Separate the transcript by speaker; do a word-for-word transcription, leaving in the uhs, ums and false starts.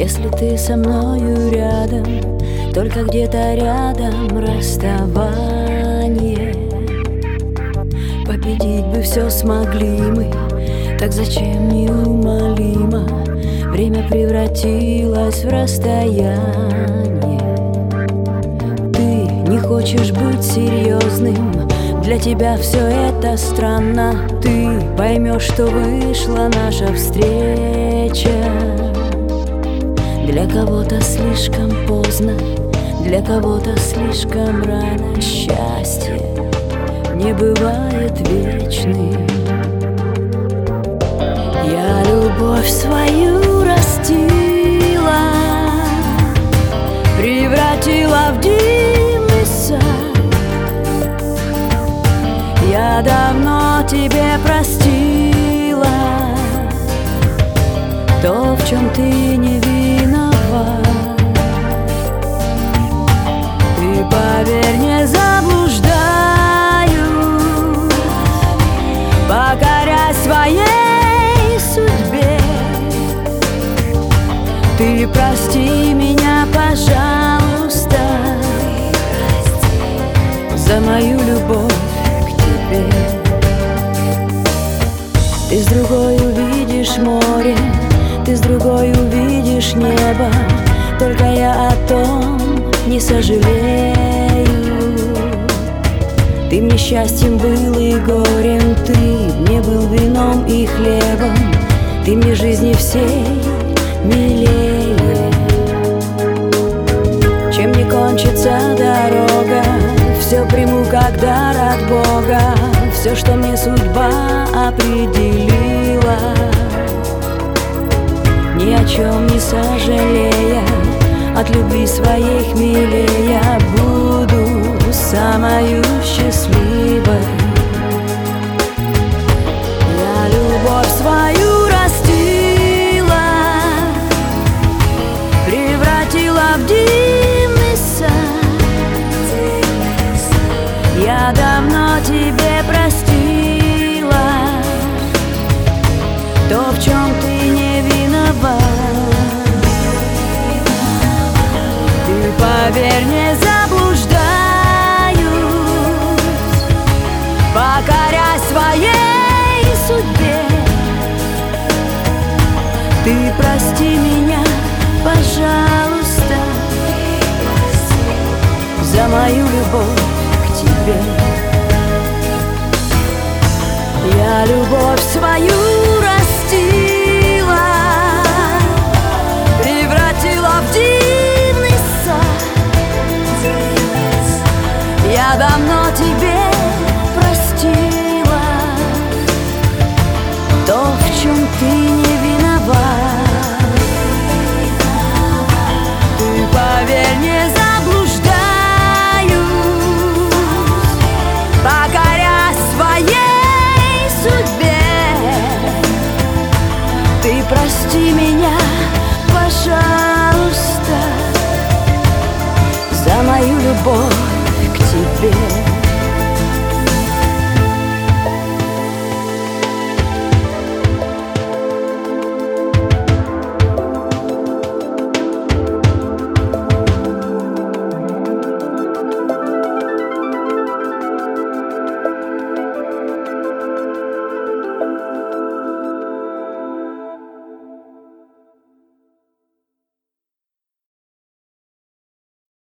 Speaker 1: Если ты со мною рядом, только где-то рядом расставание. Победить бы все смогли мы, так зачем неумолимо время превратилось в расстояние? Ты не хочешь быть серьезным, для тебя все это странно. Ты поймешь, что вышла наша встреча. Для кого-то слишком поздно, для кого-то слишком рано. Счастье не бывает вечным. Я любовь свою растила, превратила в дивный сад. Я давно тебе простила то, в чем ты не виноват. Ты, поверь, не заблуждаюсь, покоряй своей судьбе. Ты прости меня, пожалуйста, за мою любовь к тебе. Ты с другой увидишь море, ты с другой увидишь небо, только я о том не сожалею. Ты мне счастьем был и горем, ты мне был вином и хлебом, ты мне жизни всей милее. Чем не кончится дорога, все приму как дар от Бога. Все, что мне судьба определила, ни о чем не сожалея, от любви своей хмелее, я буду самою счастливой. Я любовь свою растила, превратила в дивный сад. Я давно тебе простила то, в чем ты не виноват. Ты, поверь, не заблуждаюсь, покоряй своей судьбе. Ты прости меня, пожалуйста, за мою любовь к тебе. Я любовь свою растила, превратила в дивный сад. Я давно тебе простила то, в чем ты не виноват. Ты, поверь, не заблуждаюсь, покоряй своей судьбе. Ты прости меня, пожалуйста, за мою любовь к тебе.